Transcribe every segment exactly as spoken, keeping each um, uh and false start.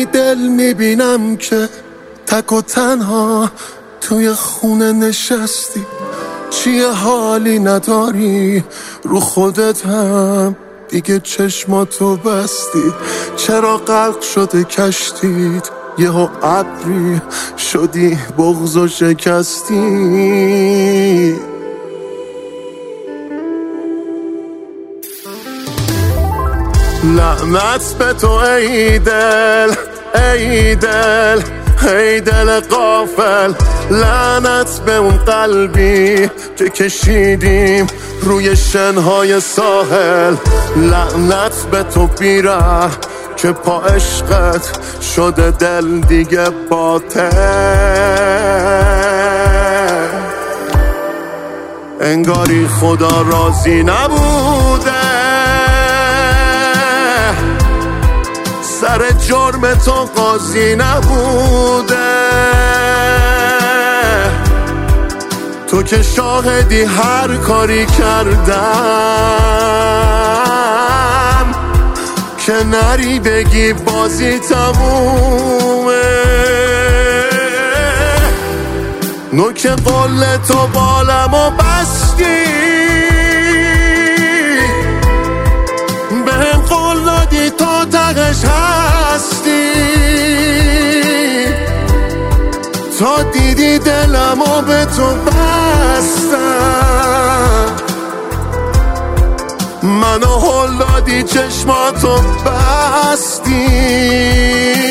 بیدل میبینم که تک و تنها توی خونه نشستی، چیه حالی نداری، رو خودت هم دیگه چشماتو بستی. چرا غرق شده کشتیت، یهو ابری شدی بغض و شکستی. لعنت به تو ای دل، ای دل، ای دل غافل. لعنت به اون قلبی که کشیدیم روی شنهای ساحل. لعنت به تو بیره که پا عشقت شده دل دیگه باطل. انگاری خدا راضی نبوده سر جرم تو قاضی نبوده. تو که شاهدی هر کاری کردم که نری بگی بازی تمومه. نوک قول تو بالمو بستی، بهم قول دادی تا تقش هستی. تا دیدی دلمو به تو بستم، منو هل دادی چشماتو بستی.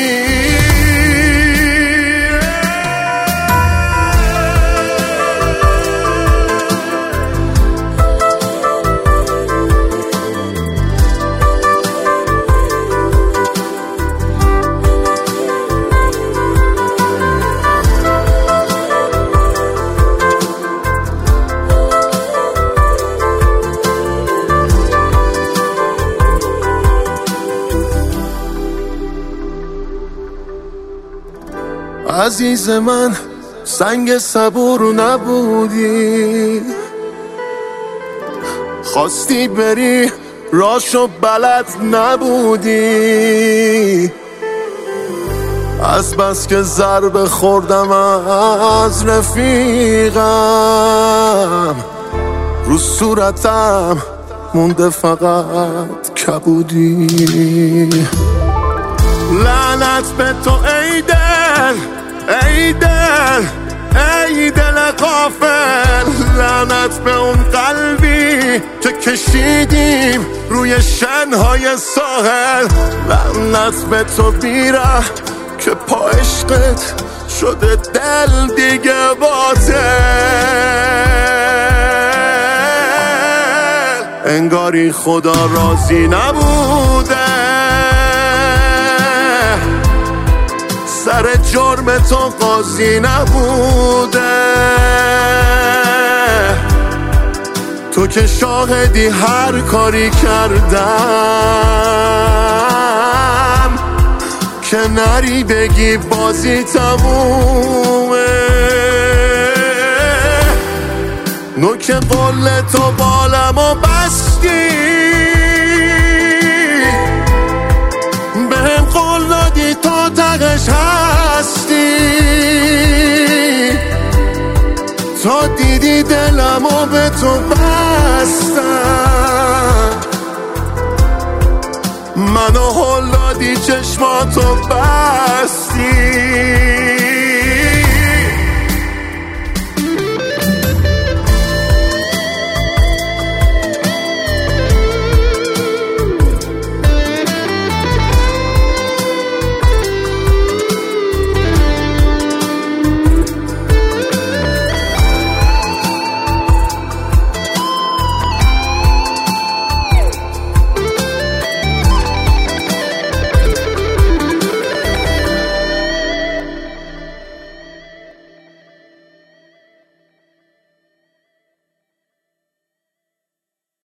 عزیز من سنگ صبور نبودی، خواستی بری راشو بلد نبودی. از بس که ضربه خوردم از رفیقم، رو صورتم مونده فقط کبودی. لعنت به تو ای دل، ای دل، ای دل غافل. لعنت به اون قلبی که کشیدیم روی شنهای ساحل. لعنت به تو بیره که پا عشقت شده دل دیگه باطل. انگاری خدا راضی نبوده سر جرم تو قاضی نبوده. تو که شاهدی هر کاری کردم که نری بگی بازی تمومه. نوک قول تو بالمو بستی، بهم قول دادی تا تقش هستی. تا دیدی دلمو به تو بستم، منو هل دادی چشماتو بستی.